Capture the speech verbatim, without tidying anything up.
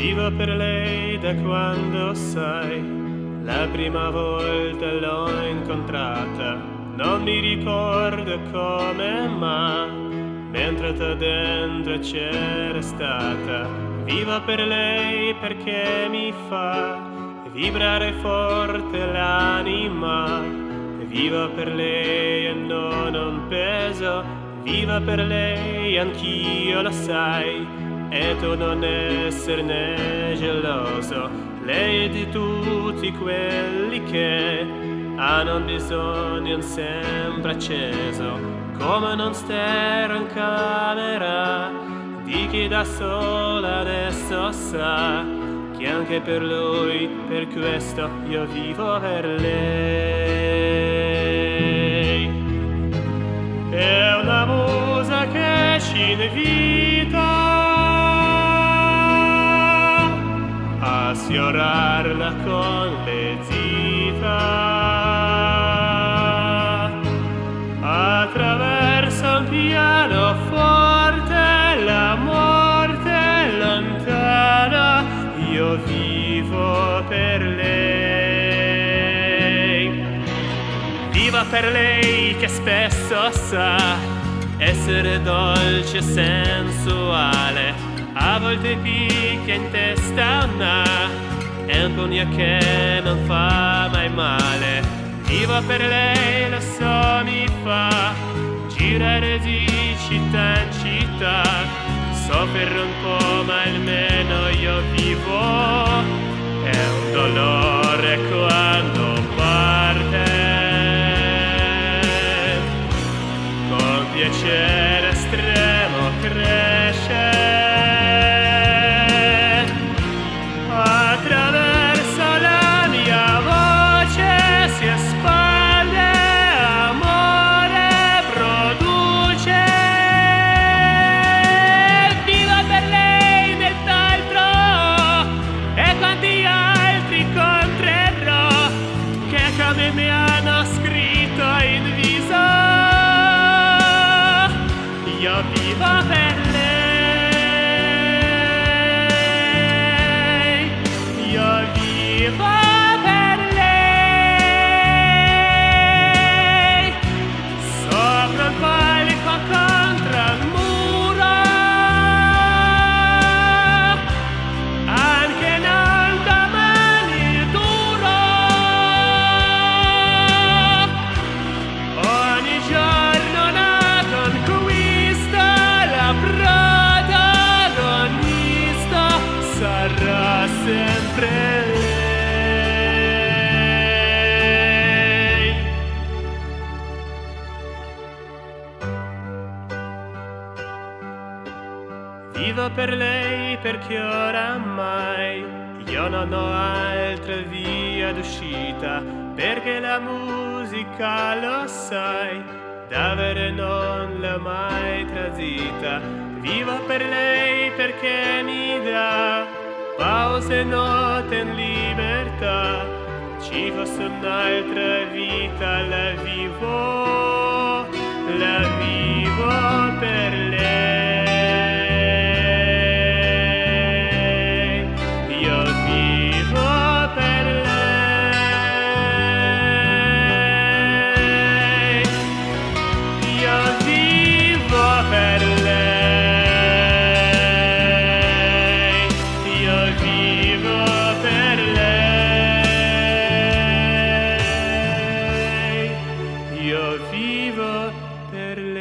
Vivo per lei da quando, sai, la prima volta l'ho incontrata. Non mi ricordo come, ma mentre da dentro c'era stata. Vivo per lei perché mi fa vibrare forte l'anima. Vivo per lei e non ho un peso. Vivo per lei, anch'io lo sai. E tu non esserne geloso. Lei è di tutti quelli che hanno bisogno sempre acceso, come non stare in camera di chi da sola adesso sa che anche per lui, per questo io vivo per lei. È una musa che ci invita a sfiorarla con le dita, attraverso un pianoforte, la morte lontana. Io vivo per lei, vivo per lei che spesso sa essere dolce e sensuale. A volte picchia in testa una, è un pugno che non fa mai male. Vivo per lei, lo so, mi fa girare di città in città. Soffrire un po' ma almeno io vivo. È un dolore quando parte, con piacere estremo cresce. Mi hanno scritto in viso, io vivo per lei, io vivo per lei, sopra il palco contro il muro, anche non domani duro. Sarà sempre lei. Vivo per lei perché oramai io non ho altra via d'uscita, perché la musica, lo sai, davvero non l'ho mai tradita. Vivo per lei perché mi dà pause, note in libertà. Ci fosse un'altra vita, la vivo, la vivo per lei. Io vivo per lei. Io vivo per lei. Io vivo per